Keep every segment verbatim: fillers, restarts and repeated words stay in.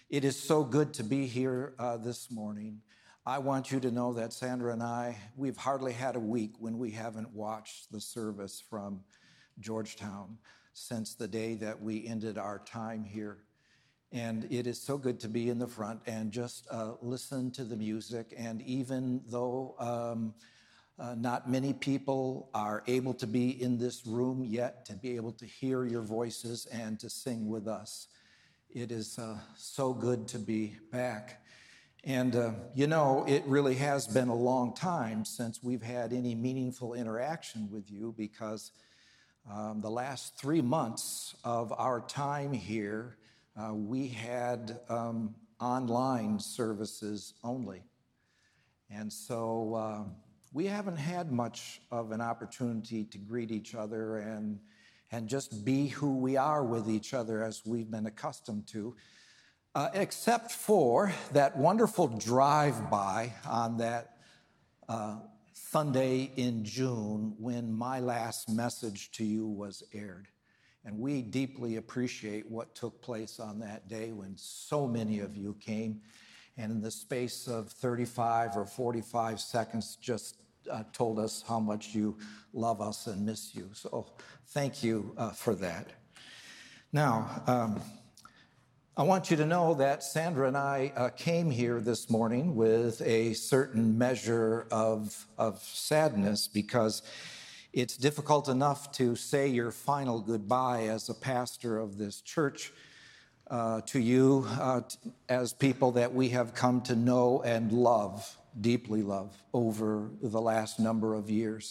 It is so good to be here uh, this morning. I want you to know that Sandra and I, we've hardly had a week when we haven't watched the service from Georgetown since the day that we ended our time here. And it is so good to be in the front and just uh, listen to the music. And even though um, uh, not many people are able to be in this room yet, to be able to hear your voices and to sing with us, it is uh, so good to be back. And, uh, you know, it really has been a long time since we've had any meaningful interaction with you because um, the last three months of our time here, uh, we had um, online services only. And so uh, we haven't had much of an opportunity to greet each other and and just be who we are with each other as we've been accustomed to, uh, except for that wonderful drive-by on that uh, Sunday in June when my last message to you was aired. And we deeply appreciate what took place on that day when so many of you came, and in the space of thirty-five or forty-five seconds just Uh, told us how much you love us and miss you. So thank you uh, for that. Now, um, I want you to know that Sandra and I uh, came here this morning with a certain measure of, of sadness because it's difficult enough to say your final goodbye as a pastor of this church uh, to you uh, t- as people that we have come to know and love, deeply love, over the last number of years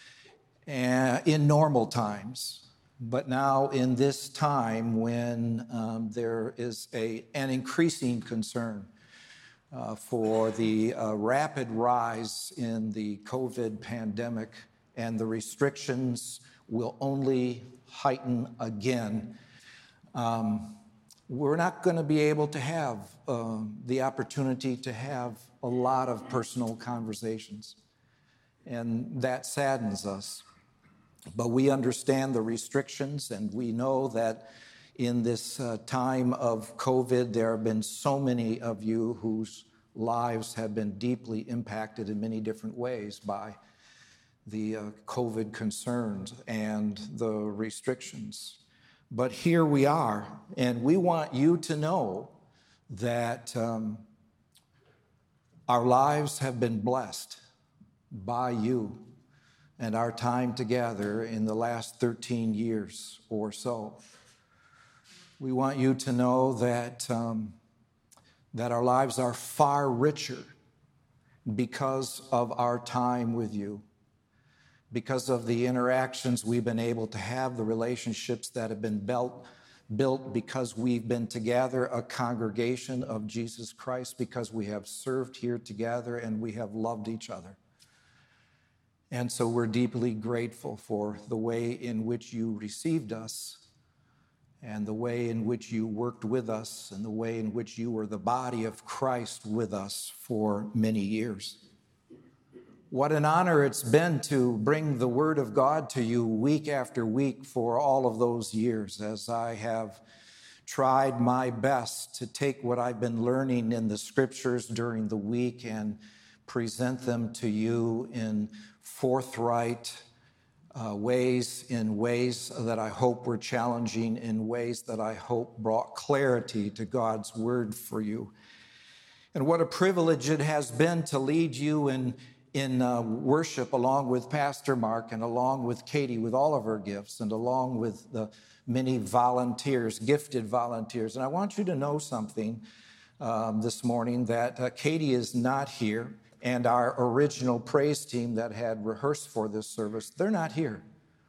and in normal times. But now in this time when um, there is a, an increasing concern uh, for the uh, rapid rise in the COVID pandemic, and the restrictions will only heighten again, um, we're not going to be able to have uh, the opportunity to have a lot of personal conversations. And that saddens us. But we understand the restrictions, and we know that in this uh, time of COVID, there have been so many of you whose lives have been deeply impacted in many different ways by the uh, COVID concerns and the restrictions. But here we are, and we want you to know that um, our lives have been blessed by you and our time together in the last thirteen years or so. We want you to know that, um, that our lives are far richer because of our time with you, because of the interactions we've been able to have, the relationships that have been built, built because we've been together, a congregation of Jesus Christ, because we have served here together and we have loved each other. And so we're deeply grateful for the way in which you received us and the way in which you worked with us and the way in which you were the body of Christ with us for many years. What an honor it's been to bring the Word of God to you week after week for all of those years, as I have tried my best to take what I've been learning in the Scriptures during the week and present them to you in forthright uh, ways, in ways that I hope were challenging, in ways that I hope brought clarity to God's Word for you. And what a privilege it has been to lead you in in uh, worship along with Pastor Mark and along with Katie with all of her gifts and along with the many volunteers, gifted volunteers. And I want you to know something um, this morning, that uh, Katie is not here, and our original praise team that had rehearsed for this service, they're not here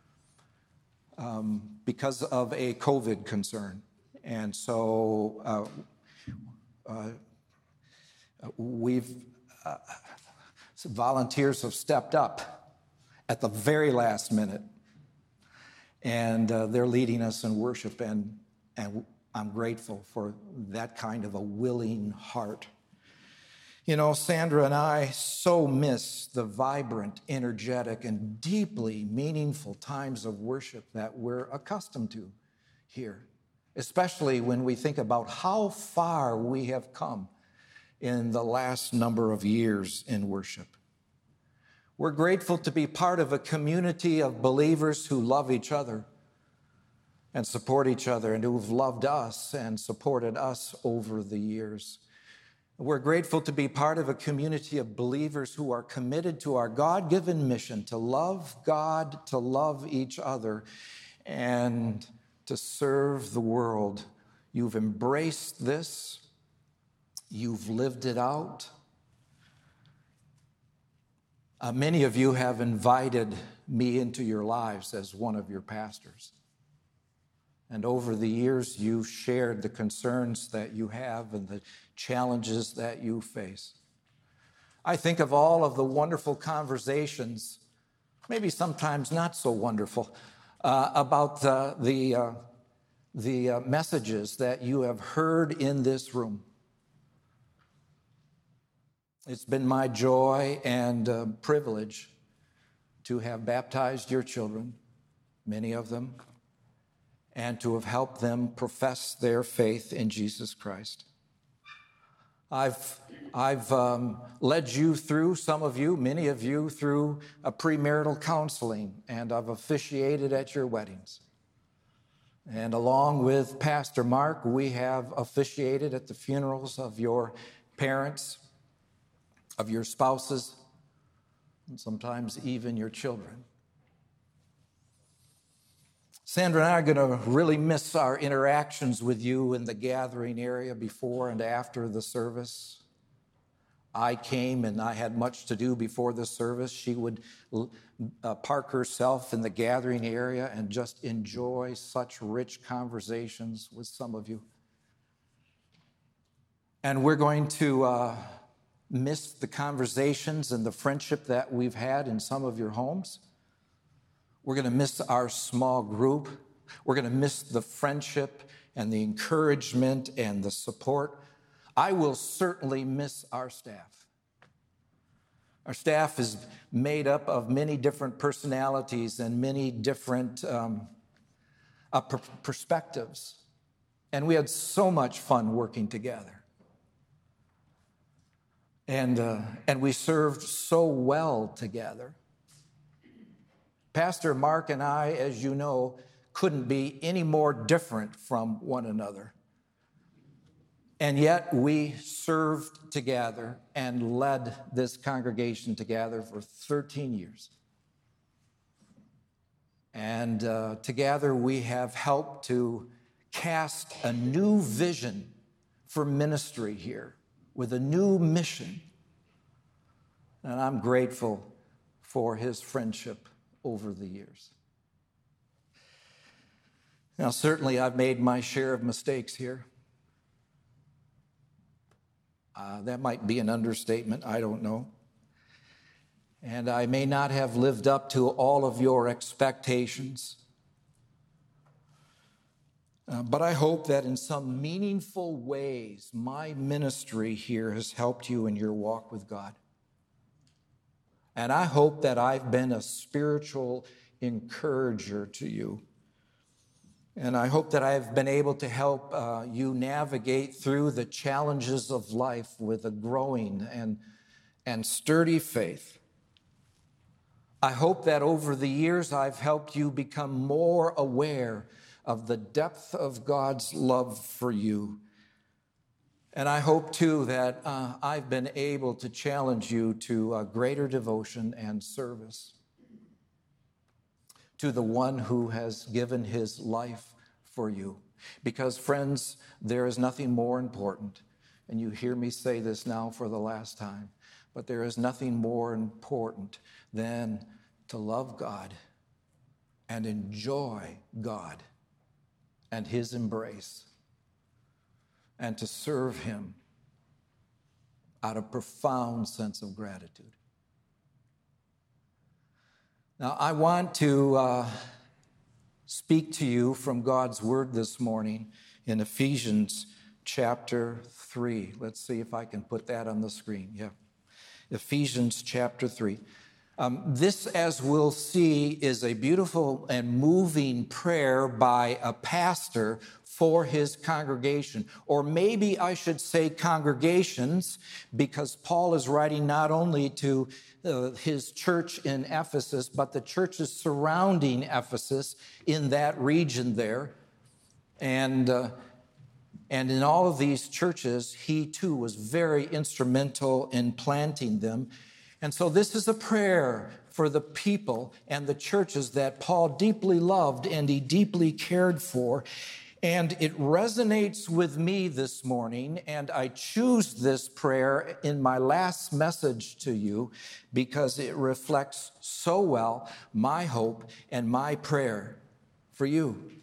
um, because of a COVID concern. And so uh, uh, we've... Uh, Some volunteers have stepped up at the very last minute, and uh, they're leading us in worship, and, and I'm grateful for that kind of a willing heart. You know, Sandra and I so miss the vibrant, energetic, and deeply meaningful times of worship that we're accustomed to here. especially when we think about how far we have come in the last number of years in worship. We're grateful to be part of a community of believers who love each other and support each other, and who've loved us and supported us over the years. We're grateful to be part of a community of believers who are committed to our God-given mission to love God, to love each other, and to serve the world. You've embraced this. You've lived it out. Uh, many of you have invited me into your lives as one of your pastors. And over the years, you've shared the concerns that you have and the challenges that you face. I think of all of the wonderful conversations, maybe sometimes not so wonderful, uh, about uh, the, uh, the uh, messages that you have heard in this room. It's been my joy and uh, privilege to have baptized your children, many of them, and to have helped them profess their faith in Jesus Christ. I've, I've um, led you through, some of you, many of you, through a premarital counseling, and I've officiated at your weddings. And along with Pastor Mark, we have officiated at the funerals of your parents, of your spouses, and sometimes even your children. Sandra and I are going to really miss our interactions with you in the gathering area before and after the service. I came and I had much to do before the service. She would uh, park herself in the gathering area and just enjoy such rich conversations with some of you. And we're going to uh, miss the conversations and the friendship that we've had in some of your homes. We're going to miss our small group. We're going to miss the friendship and the encouragement and the support. I will certainly miss our staff. Our staff is made up of many different personalities and many different um, uh, per- perspectives. And we had so much fun working together. And, uh, and we served so well together. Pastor Mark and I, as you know, couldn't be any more different from one another. And yet we served together and led this congregation together for thirteen years. And uh, together we have helped to cast a new vision for ministry here with a new mission. And I'm grateful for his friendship over the years. Now, certainly I've made my share of mistakes here. Uh, that might be an understatement, I don't know. And I may not have lived up to all of your expectations. Uh, but I hope that in some meaningful ways, my ministry here has helped you in your walk with God. And I hope that I've been a spiritual encourager to you. And I hope that I've been able to help uh, you navigate through the challenges of life with a growing and, and sturdy faith. I hope that over the years I've helped you become more aware of the depth of God's love for you. And I hope, too, that uh, I've been able to challenge you to uh, greater devotion and service to the one who has given his life for you. Because, friends, there is nothing more important, and you hear me say this now for the last time, but there is nothing more important than to love God and enjoy God and his embrace, and to serve him out of profound sense of gratitude. Now, I want to uh, speak to you from God's word this morning in Ephesians chapter three. Let's see if I can put that on the screen. Yeah. Ephesians chapter three. Um, this, as we'll see, is a beautiful and moving prayer by a pastor for his congregation. Or maybe I should say congregations, because Paul is writing not only to uh, his church in Ephesus, but the churches surrounding Ephesus in that region there. And, uh, and in all of these churches, he too was very instrumental in planting them. And so this is a prayer for the people and the churches that Paul deeply loved and he deeply cared for. And it resonates with me this morning, and I choose this prayer in my last message to you because it reflects so well my hope and my prayer for you.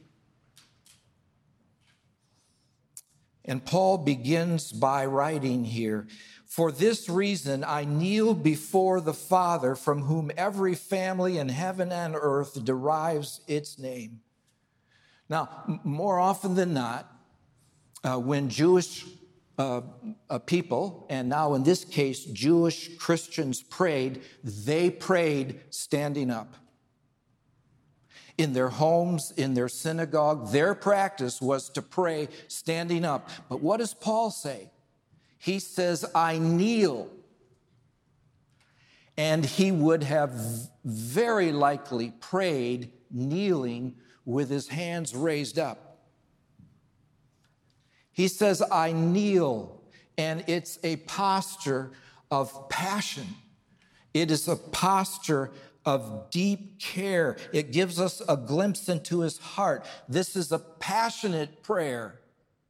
And Paul begins by writing here, "For this reason I kneel before the Father, from whom every family in heaven and earth derives its name." Now, more often than not, uh, when Jewish uh, uh, people, and now in this case, Jewish Christians prayed, they prayed standing up. In their homes, in their synagogue, their practice was to pray standing up. But what does Paul say? He says, I kneel. And he would have very likely prayed kneeling with his hands raised up. He says, I kneel, and it's a posture of passion. It is a posture of deep care. It gives us a glimpse into his heart. This is a passionate prayer.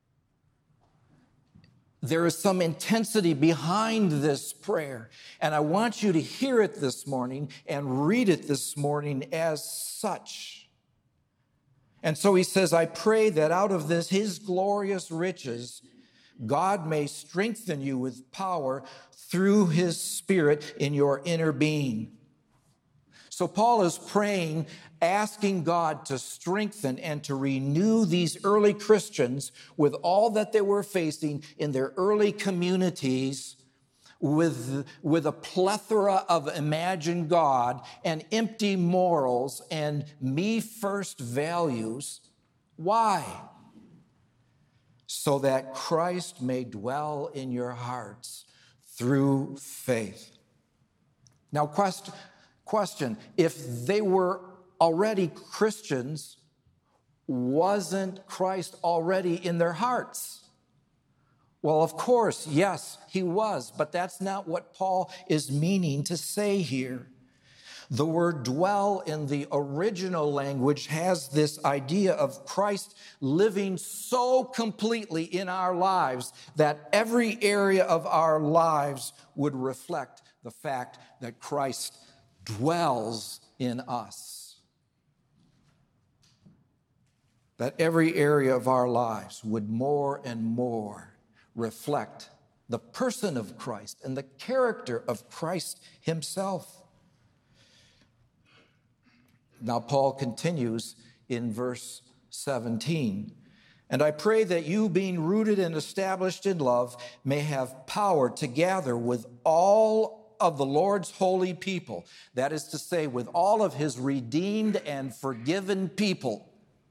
There is some intensity behind this prayer, and I want you to hear it this morning and read it this morning as such. And so he says, I pray that out of this, his glorious riches, God may strengthen you with power through his Spirit in your inner being. So Paul is praying, asking God to strengthen and to renew these early Christians with all that they were facing in their early communities, with, with a plethora of imagined God and empty morals and me-first values. Why? So that Christ may dwell in your hearts through faith. Now, question, question, if they were already Christians, wasn't Christ already in their hearts? Well, of course, yes, he was, but that's not what Paul is meaning to say here. The word dwell in the original language has this idea of Christ living so completely in our lives that every area of our lives would reflect the fact that Christ dwells in us. That every area of our lives would more and more reflect the person of Christ and the character of Christ himself. Now, Paul continues in verse seventeen, and I pray that you, being rooted and established in love, may have power to gather with all of the Lord's holy people, that is to say, with all of his redeemed and forgiven people.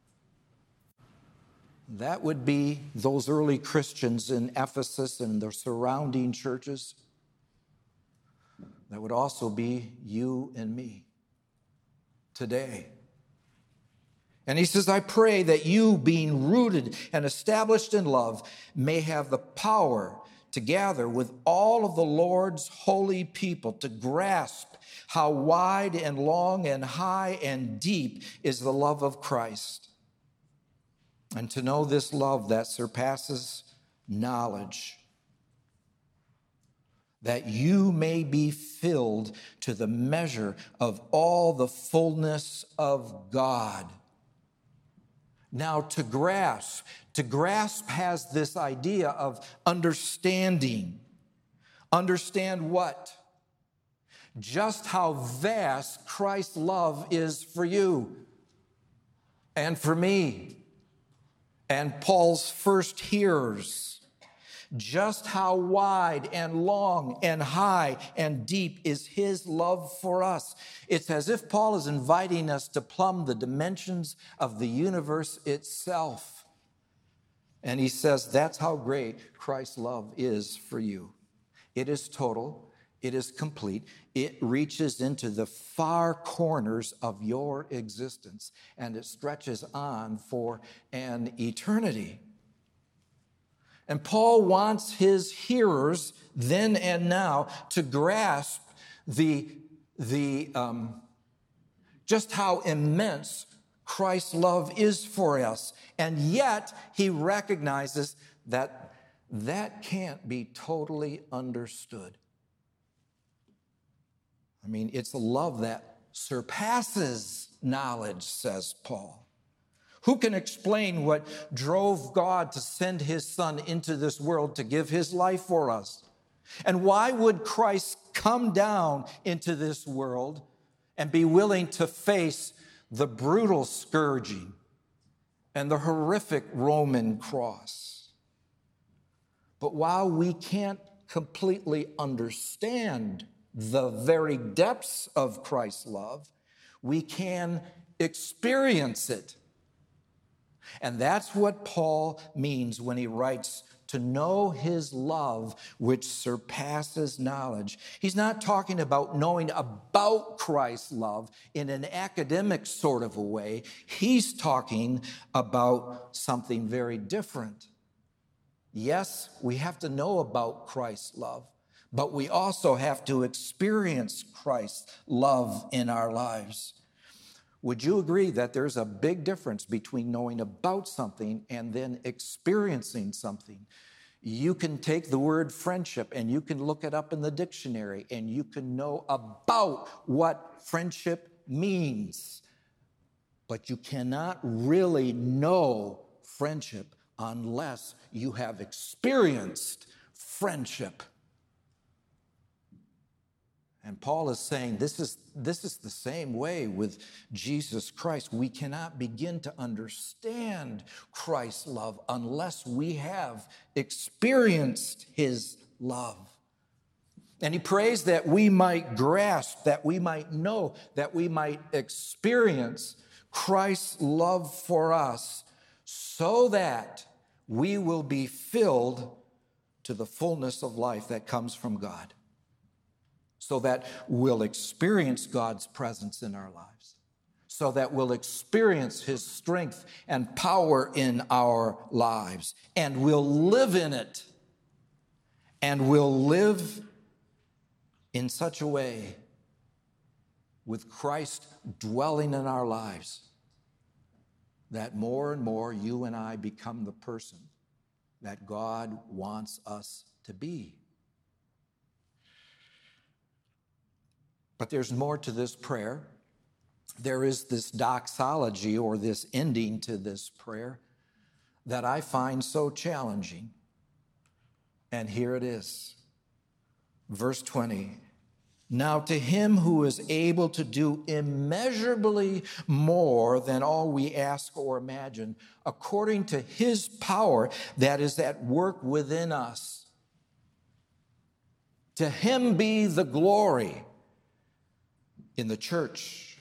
That would be those early Christians in Ephesus and the surrounding churches. That would also be you and me today. And he says, I pray that you, being rooted and established in love, may have the power to gather with all of the Lord's holy people to grasp how wide and long and high and deep is the love of Christ. And to know this love that surpasses knowledge, that you may be filled to the measure of all the fullness of God. Now, to grasp, to grasp has this idea of understanding. Understand what? Just how vast Christ's love is for you and for me. And Paul's first hearers, just how wide and long and high and deep is his love for us. It's as if Paul is inviting us to plumb the dimensions of the universe itself. And he says that's how great Christ's love is for you. It is total. It is complete. It reaches into the far corners of your existence, and it stretches on for an eternity. And Paul wants his hearers then and now to grasp the, the um, just how immense Christ's love is for us. And yet he recognizes that that can't be totally understood. I mean, it's a love that surpasses knowledge, says Paul. Who can explain what drove God to send his Son into this world to give his life for us? And why would Christ come down into this world and be willing to face the brutal scourging and the horrific Roman cross? But while we can't completely understand the very depths of Christ's love, we can experience it. And that's what Paul means when he writes, to know his love which surpasses knowledge. He's not talking about knowing about Christ's love in an academic sort of a way. He's talking about something very different. Yes, we have to know about Christ's love, but we also have to experience Christ's love in our lives. Would you agree that there's a big difference between knowing about something and then experiencing something? You can take the word friendship and you can look it up in the dictionary and you can know about what friendship means, but you cannot really know friendship unless you have experienced friendship. And Paul is saying this is, this is the same way with Jesus Christ. We cannot begin to understand Christ's love unless we have experienced his love. And he prays that we might grasp, that we might know, that we might experience Christ's love for us so that we will be filled to the fullness of life that comes from God. So that we'll experience God's presence in our lives, so that we'll experience his strength and power in our lives, and we'll live in it, and we'll live in such a way with Christ dwelling in our lives that more and more you and I become the person that God wants us to be. But there's more to this prayer. There is this doxology or this ending to this prayer that I find so challenging. And here it is. Verse twenty. Now to him who is able to do immeasurably more than all we ask or imagine, according to his power that is at work within us. To him be the glory in the church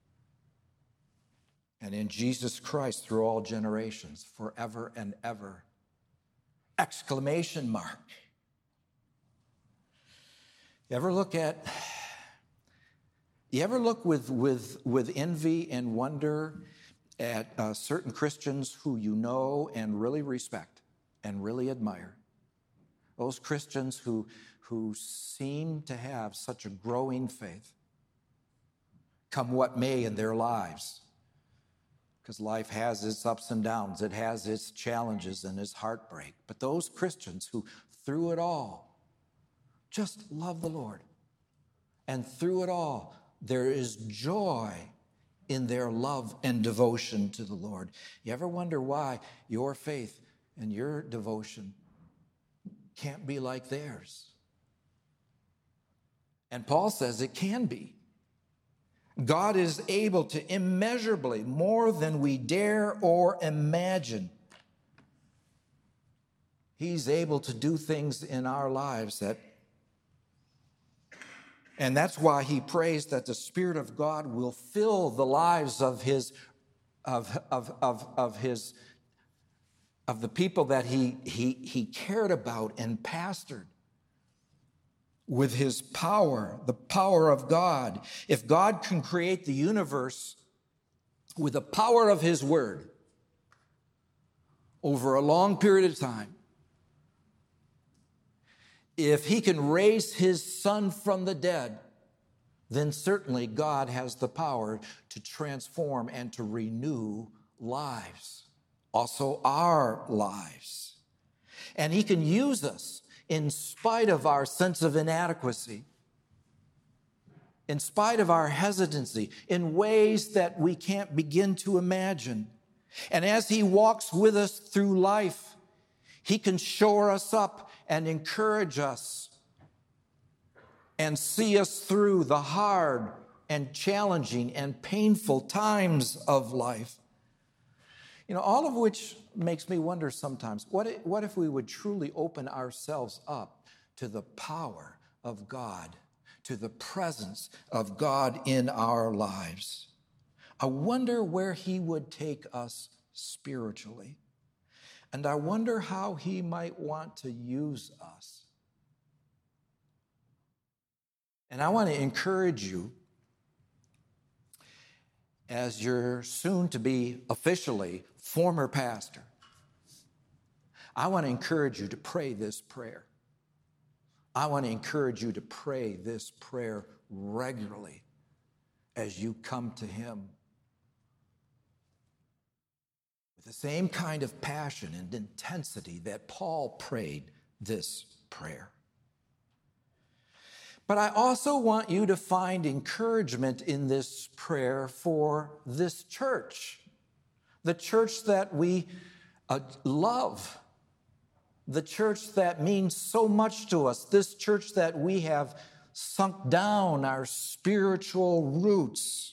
and in Jesus Christ through all generations, forever and ever. Exclamation mark. You ever look at, you ever look with, with, with envy and wonder at uh, certain Christians who you know and really respect and really admire? Those Christians who, who seem to have such a growing faith, come what may in their lives. Because life has its ups and downs. It has its challenges and its heartbreak. But those Christians who, through it all, just love the Lord. And through it all, there is joy in their love and devotion to the Lord. You ever wonder why your faith and your devotion can't be like theirs? And Paul says it can be. God is able to immeasurably, more than we dare or imagine. He's able to do things in our lives that, and that's why he prays that the Spirit of God will fill the lives of his, of, of, of, of his of the people that he, he, he cared about and pastored with his power, the power of God. If God can create the universe with the power of his word over a long period of time, if he can raise his son from the dead, then certainly God has the power to transform and to renew lives, also our lives. And he can use us in spite of our sense of inadequacy, in spite of our hesitancy, in ways that we can't begin to imagine. And as he walks with us through life, he can shore us up and encourage us and see us through the hard and challenging and painful times of life. You know, all of which makes me wonder sometimes, what if, what if we would truly open ourselves up to the power of God, to the presence of God in our lives? I wonder where he would take us spiritually. And I wonder how he might want to use us. And I want to encourage you, as your soon to be officially former pastor, I want to encourage you to pray this prayer. I want to encourage you to pray this prayer regularly as you come to him with the same kind of passion and intensity that Paul prayed this prayer. But I also want you to find encouragement in this prayer for this church, the church that we uh, love, the church that means so much to us, this church that we have sunk down our spiritual roots.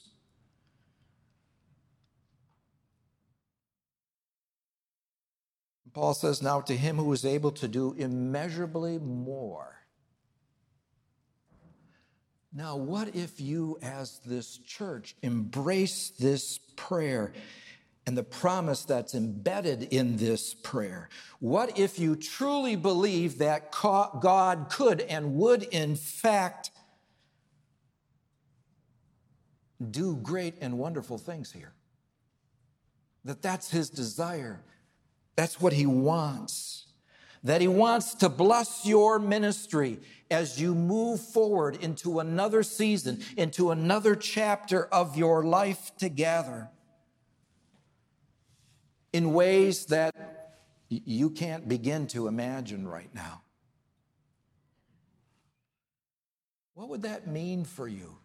Paul says, now to him who is able to do immeasurably more. Now, what if you, as this church, embrace this prayer and the promise that's embedded in this prayer? What if you truly believe that God could and would, in fact, do great and wonderful things here? That that's his desire. That's what he wants. That he wants to bless your ministry as you move forward into another season, into another chapter of your life together in ways that you can't begin to imagine right now. What would that mean for you?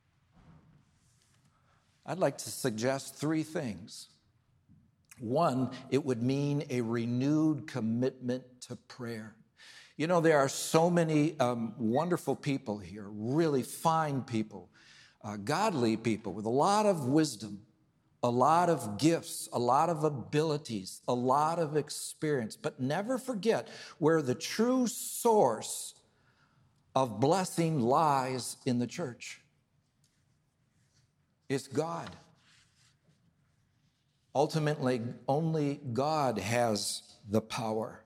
I'd like to suggest three things. One, it would mean a renewed commitment to prayer. You know, there are so many um, wonderful people here, really fine people, uh, godly people with a lot of wisdom, a lot of gifts, a lot of abilities, a lot of experience. But never forget where the true source of blessing lies in the church. It's God. Ultimately, only God has the power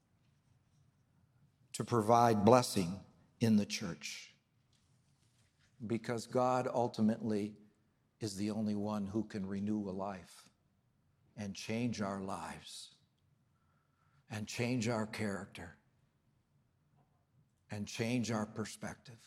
to provide blessing in the church, because God ultimately is the only one who can renew a life and change our lives and change our character and change our perspective.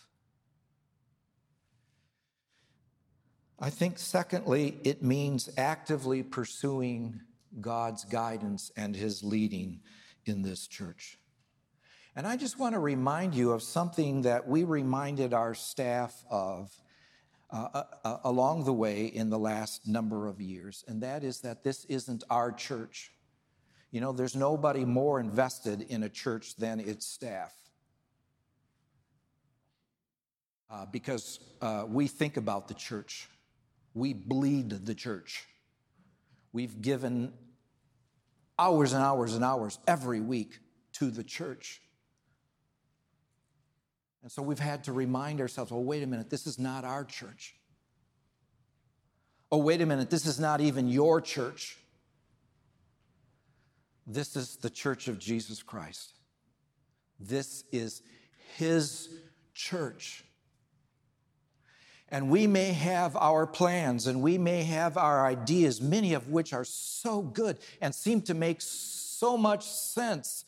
I think, secondly, it means actively pursuing God's guidance and his leading in this church. And I just want to remind you of something that we reminded our staff of uh, uh, along the way in the last number of years, and that is that this isn't our church. You know, there's nobody more invested in a church than its staff. Uh, because uh, we think about the church. We bleed the church. We've given hours and hours and hours every week to the church. And so we've had to remind ourselves, oh, wait a minute, this is not our church. Oh, wait a minute, this is not even your church. This is the church of Jesus Christ. This is his church. And we may have our plans and we may have our ideas, many of which are so good and seem to make so much sense.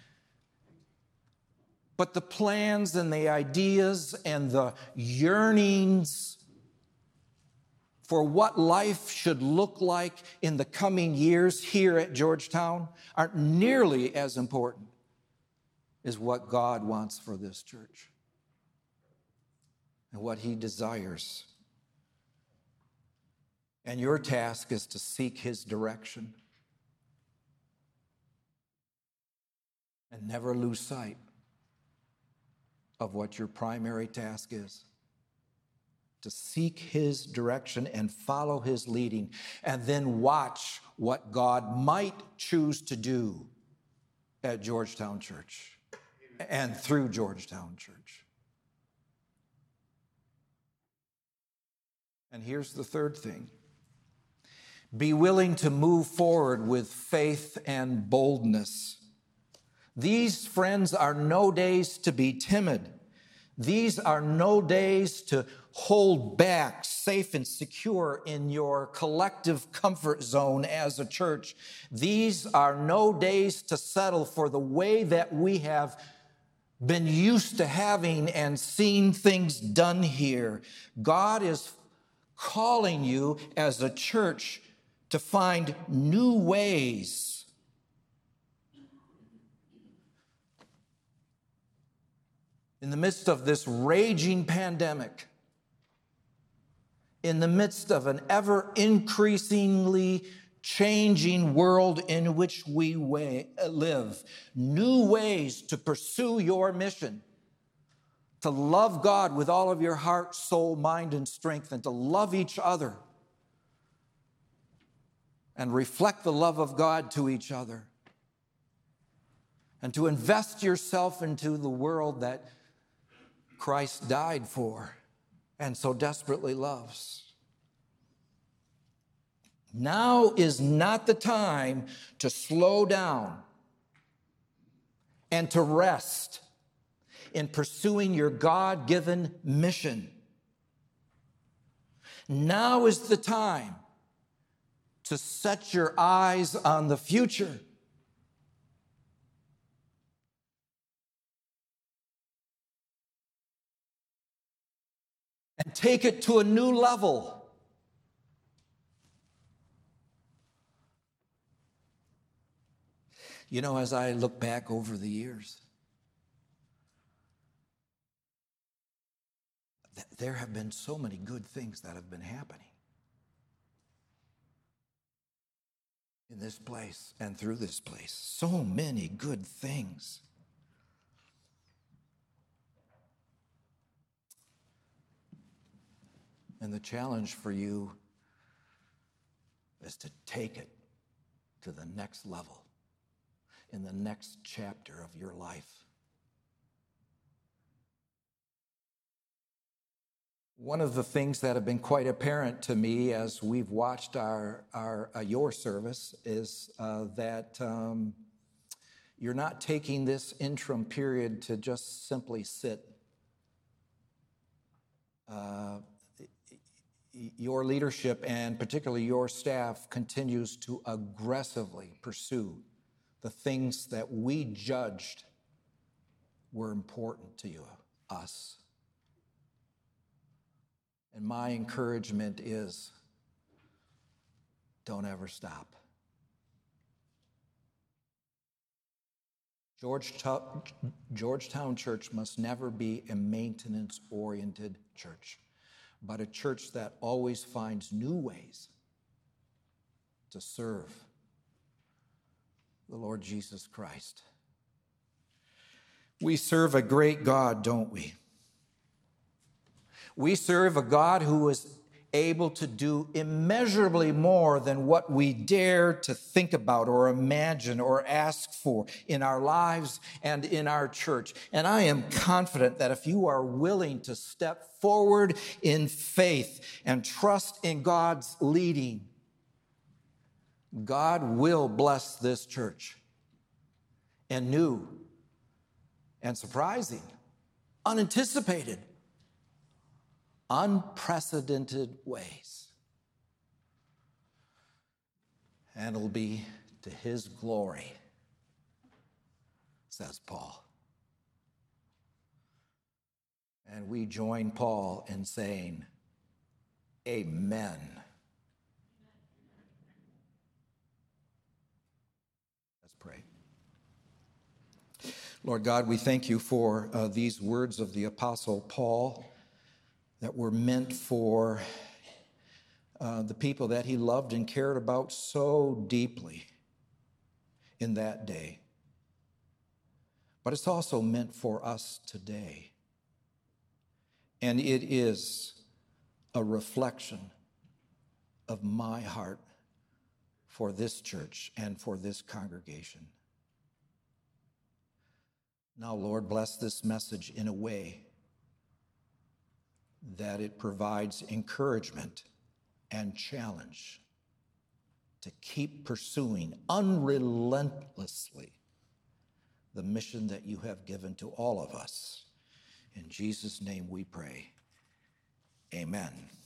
But the plans and the ideas and the yearnings for what life should look like in the coming years here at Georgetown aren't nearly as important as what God wants for this church and what he desires. And your task is to seek his direction and never lose sight of what your primary task is. To seek his direction and follow his leading, and then watch what God might choose to do at Georgetown Church and through Georgetown Church. And here's the third thing. Be willing to move forward with faith and boldness. These, friends, are no days to be timid. These are no days to hold back, safe and secure in your collective comfort zone as a church. These are no days to settle for the way that we have been used to having and seeing things done here. God is calling you as a church to find new ways. In the midst of this raging pandemic, in the midst of an ever increasingly changing world in which we way, live, new ways to pursue your mission, to love God with all of your heart, soul, mind, and strength, and to love each other and reflect the love of God to each other, and to invest yourself into the world that Christ died for and so desperately loves. Now is not the time to slow down and to rest in pursuing your God-given mission. Now is the time to set your eyes on the future. And take it to a new level. You know, as I look back over the years, th- there have been so many good things that have been happening in this place and through this place. So many good things. And the challenge for you is to take it to the next level in the next chapter of your life. One of the things that have been quite apparent to me as we've watched our, our uh, your service is uh, that um, you're not taking this interim period to just simply sit. Uh, Your leadership, and particularly your staff, continues to aggressively pursue the things that we judged were important to you, us. And my encouragement is, don't ever stop. Georgetown, Georgetown Church must never be a maintenance-oriented church, but a church that always finds new ways to serve the Lord Jesus Christ. We serve a great God, don't we? We serve a God who is able to do immeasurably more than what we dare to think about or imagine or ask for in our lives and in our church. And I am confident that if you are willing to step forward in faith and trust in God's leading, God will bless this church and new and surprising, unanticipated, unprecedented ways. And it'll be to his glory, says Paul. And we join Paul in saying, amen. Let's pray. Lord God, we thank you for uh, these words of the Apostle Paul that were meant for uh, the people that he loved and cared about so deeply in that day. But it's also meant for us today. And it is a reflection of my heart for this church and for this congregation. Now, Lord, bless this message in a way that it provides encouragement and challenge to keep pursuing unrelentlessly the mission that you have given to all of us. In Jesus' name we pray. Amen.